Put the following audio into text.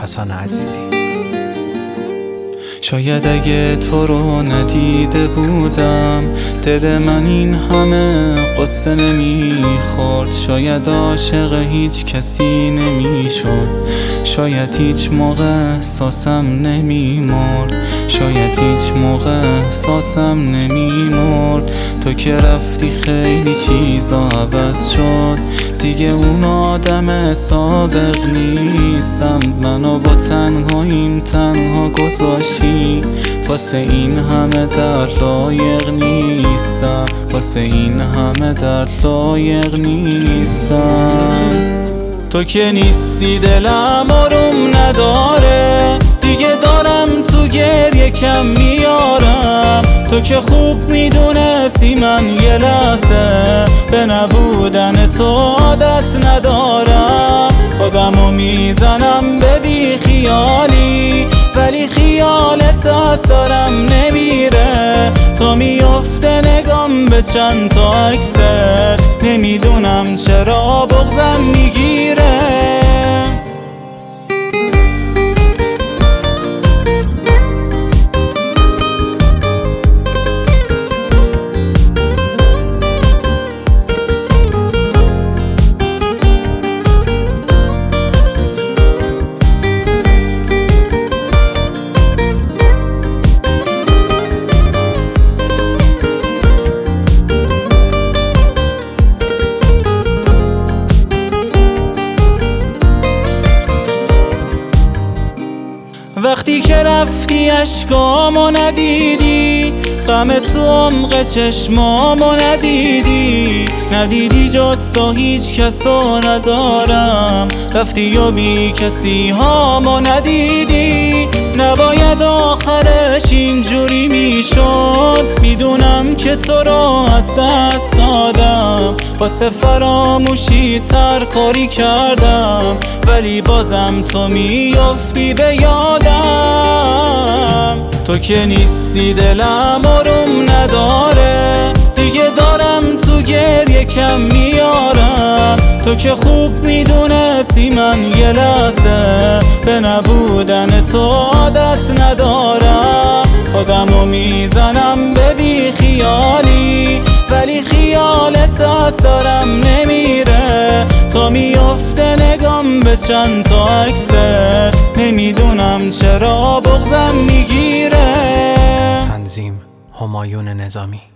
حسن عزیزی. شاید اگه تو رو ندیده بودم دل من این همه قصه نمیخورد. شاید عاشق هیچ کسی نمیشد، شاید هیچ موقع احساسم نمیمرد، شاید هیچ موقع احساسم نمیمرد. تو که رفتی خیلی چیزا عوض شد، دیگه اون آدم سابق نیستم. منو با تنهاییم تنها گذاشتی، واسه این همه درد لایق نیستم، واسه این همه درد لایق نیستم. تو که نیستی دلم آروم نداره، دیگه دارم تو گریه کم میارم. تو که خوب میدونستی من یه لحظه به نبودن تو عادت ندارم. خودمو میزنم به بی خیالی، ولی خیالت از سرم نمیره. تو میفته نگام به چند تا عکست، نمیدونم چرا بغضم میگیره. وقتی که رفتی اشکامو ندیدی، غم تو عمق چشمامو ندیدی جز تو هیچ کسو ندارم. رفتی و بی کسی هامو ندیدی، نباید آخرش اینجوری میشد. میدونم که تو رو از دست دادم، واسه فراموشی ترکاری کردم، ولی بازم تو میافتی به یادم. تو که نیستی دلم آروم نداره، دیگه دارم تو گریه کم میارم. تو که خوب میدونستی من یه لحظه به نبودن تو عادت ندارم. خودمو میزنم به بی خیالی، ولی خیالت از سرم نمیره. تو میفته نگام به چند تا عکست، نمیدونم چرا بغضم میگیره. تنظیم همایون نظامی.